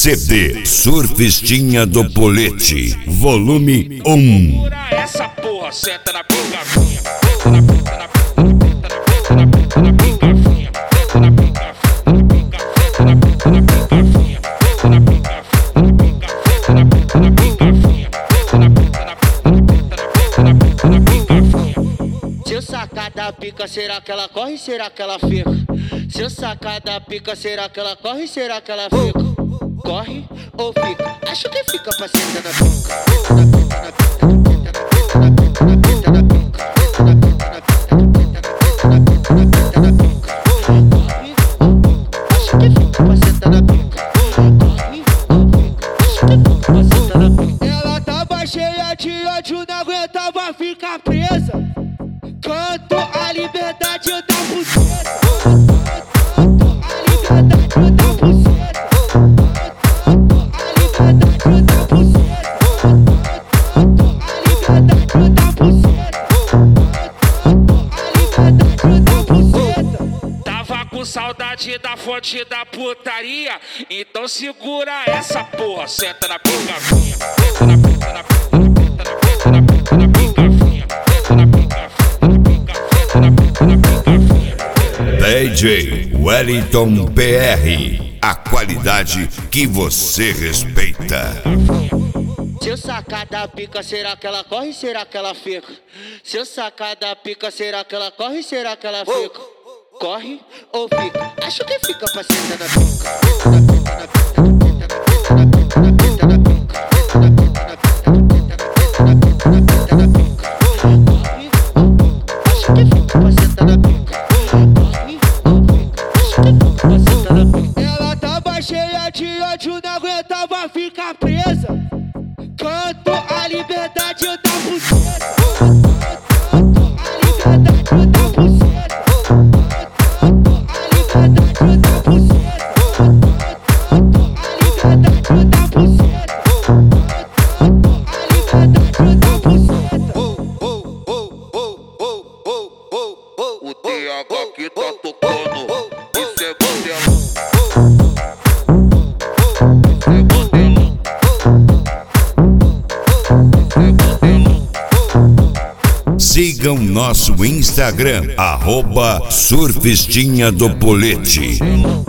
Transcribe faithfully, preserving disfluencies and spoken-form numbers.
C D Surfistinha do Polete, volume um. Segura essa porra, senta na pica, senta na pica, na pica, na pica, na pica, senta na pica, senta na pica, na pica, senta na pica, senta na pica, na pica, senta na pica, na pica, na pica. Se eu sacar da pica, será que ela corre? Será que ela fica? Se eu sacar da pica, será que ela corre? Será que ela fica? Corre ou fica? Acho que fica pra sentar na pica. Ela tava cheia de ódio, não aguentava ficar presa. Canto a liberdade da buceta. Canto a liberdade da buceta. Canto a liberdade da buceta. Canto a liberdade da buceta. Canto a liberdade da buceta. Tava com saudade da fonte da putaria, então segura essa porra, senta na pica, senta na pica, na pica, na pica, na pica, senta na pica, senta na pica, na pica. D J Wellington P R, a qualidade que você respeita. Se eu sacar da pica, será que ela corre? Será que ela fica? Se eu sacar da pica, será que ela corre? Será que ela fica? Corre ou fica? Acho que fica pra sentar na pica. Acho que fica pra sentar na pica. Ela tava cheia de ódio, não aguentava ficar presa. Canto a liberdade da buceta. Canto a liberdade da buceta. Canto a liberdade da buceta. Canto a liberdade da buceta. Canto a liberdade da buceta. O T H que tá tocando, isso é modelão. Sigam nosso Instagram, arroba Surfistinha do Polete.